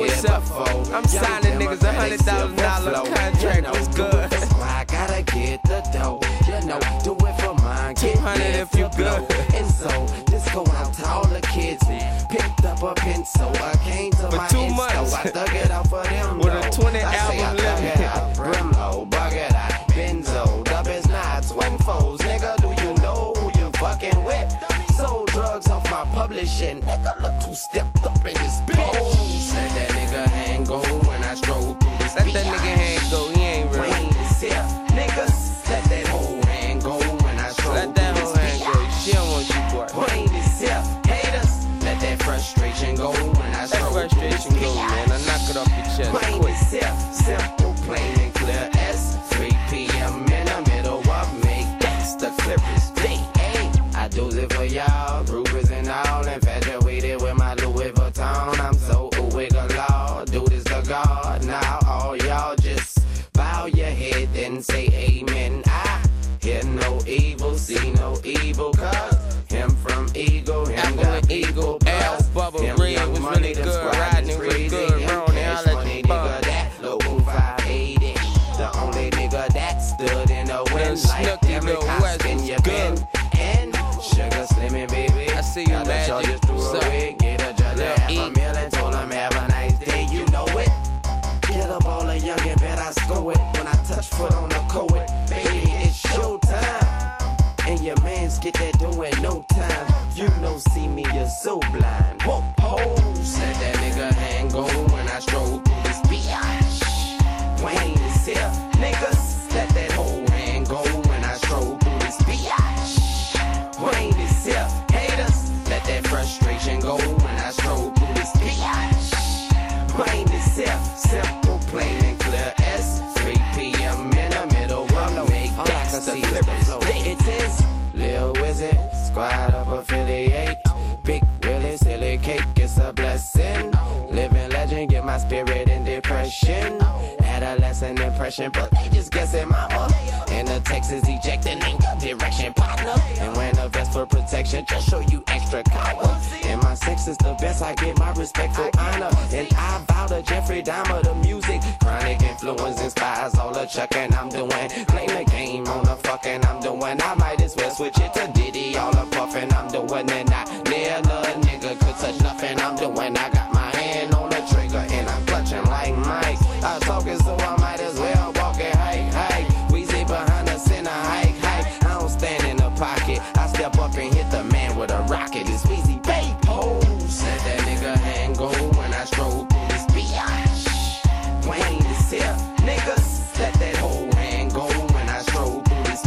what's up? I'm signing niggas $100,000 contract. What's good? I gotta get the dough, you know, do it for mine. 200 if you good. And so, this go out to all the kids who picked up a pencil. I came to For my 2 insto, months. I thug it out for them. With a 20 I say album I thug it out, Brimlow, bug it out, Benzo, doubles knots, twin foes. Nigga, do you know who you fucking with? Sold drugs off my publishing. Nigga, look too stepped up in this bitch. Let that nigga hang go when I stroll through this Let beat. that nigga hand go, he ain't real. Wayne is here, niggas. Let that whole hand go when I stroll Let that through whole this hand beat. go, she don't want you, boy. Wayne is here, haters. Let that frustration go when I That stroll through frustration this go, beat. man. I knock it off your chest Wayne quick. is here, simple, plain and clear as 3 p.m. in the middle of May. That's the clearest day. Hey, I do it for y'all, groupers and all, infatuated with my Louis Vuitton. I'm so wiggle law, do this to God. Now all y'all just bow your head and say amen. I hear no evil, see no evil, cause him from Eagle, him Apple got and Eagle, L, Bubba Red was really good, riding it was good, Ron, and I let you bump. That local 580, the only nigga that stood in the wind like Snooki, every Lil cost West in was your good. bin. And Sugar Slimming, baby, I see you, got the Magic. charges through What's a up? wig, get a judge Lil half E. a meal and told him have a nice day, you know it. Get up all the young and bet I score it when I touch foot on the coed. Baby, it's showtime. And your mans get that dough in no time. You know, see me, you're so blind. Whoa, hoes. Let that nigga hang go when I stroll through this biatch. Wayne is here, niggas. Let that whole hand go when I stroll through this biatch. Wayne is here, haters. Let that frustration go when I stroll through this biatch. Wayne is here, simple, plain and clear as 3 p.m. in the middle of May. That's the clearest day. It is Lil Wizard, squad of affiliate. Big Willie, silly cake, it's a blessing. Living legend, get my spirit in depression. Adolescent impression, but they just guessing mama. And the Texas ejecting ain't got direction, partner. And when a vest for protection, just show you extra power. And my sex is the best, I get my respectful honor. And I vow to Jeffrey Dahmer, the music. Chronic influence inspires all the chucking I'm doing. Blame the game on the fucking I'm doing. I might as well switch it to Diddy, all the puffing I'm doing. And I near the nigga could touch nothing I'm doing. I got my hand on the trigger and I'm clutching like Mike. I'm talking so I might as well walk it hike, hike. Weezy behind us in a hike, hike. I don't stand in the pocket. I step up and hit the man with a rocket. It's Weezy, babe. Pose. Let that nigga hand go when I stroll through this biatch. Wayne is here, niggas. Let that whole hand go when I stroll through this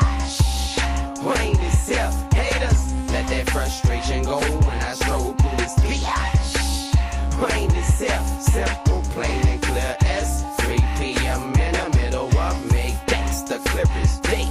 biatch. Wayne is here, haters. Let that frustration go when I stroll through this biatch. Wayne is here, simple, plain and clear as 3 p.m. in the middle of May. That's the clearest day.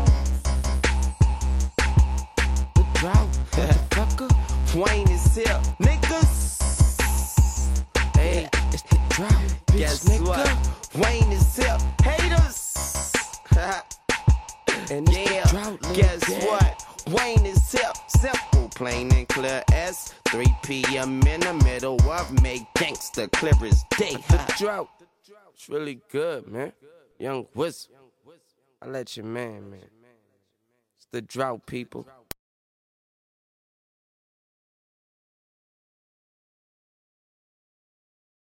The drought, motherfucker. Wayne is here, niggas. Hey, it's the drought. Guess nigga. what? Wayne is here, haters. And it's Yeah, the drought, little guess dad. what? Wayne is here, simple, plain and clear as 3 p.m. in the middle of May. Gangsta, clearest day. The drought. It's really good, man. Young Wizard. I let you man. It's the drought, people.